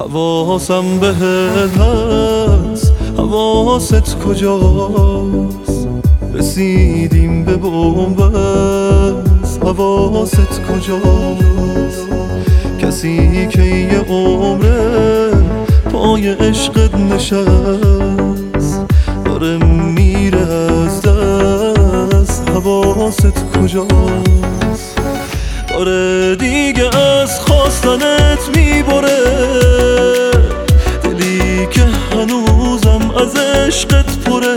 حواسم بهت هست، حواست کجاست؟ رسیدیم به بنبست، حواست کجاست؟ کسی که یه عمره پای عشقت نشست، داره میره از دست، حواست کجاست؟ داره دیگه از خواستنت میبره، دلی که هنوزم از عشقت پره،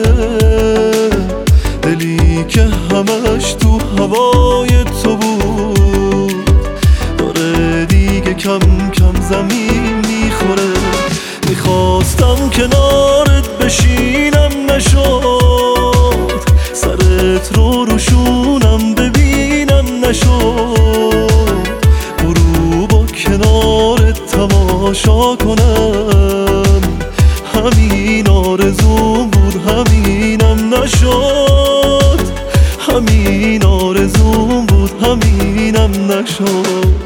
دلی که همش تو هوای تو بود، داره دیگه کم کم زمین میخوره. میخواستم کنارت بشینم نشد، سرت رو روشونم ببینم نشد، برو با کنارت تماشا کنم، همین آرزوم بود همینم نشد، همین آرزوم بود همینم نشد.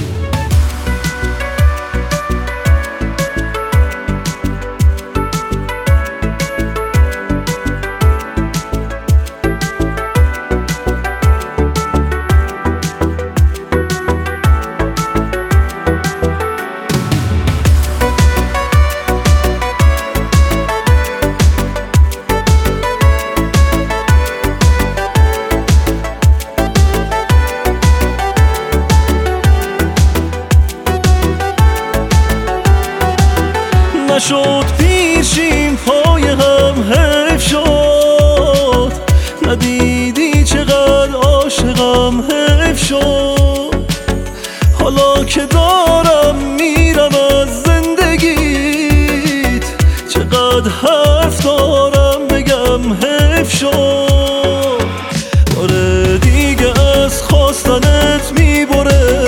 نشد پیشیم پای هم حیف شد، ندیدی چقدر عاشقم حیف شد، حالا که دارم میرم از زندگیت، چقدر حرف دارم بگم حیف شد، داره دیگه از خواستنت میبره،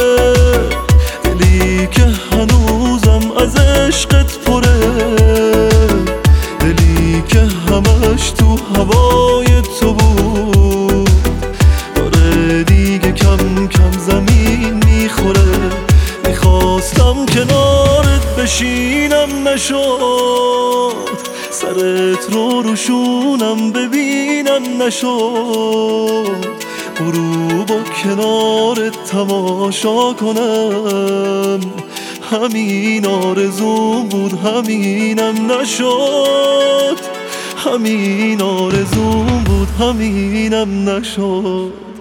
دلی که هنوزم از عشقت پره، دلی که همش تو هوای تو بود، داره دیگه کم کم زمین میخوره. میخواستم کنارت بشینم نشد، سرت رو روشونم ببینم نشد، برو با کنارت تماشا کنم، همین آرزوم بود همینم نشد، همین آرزوم بود همینم نشد.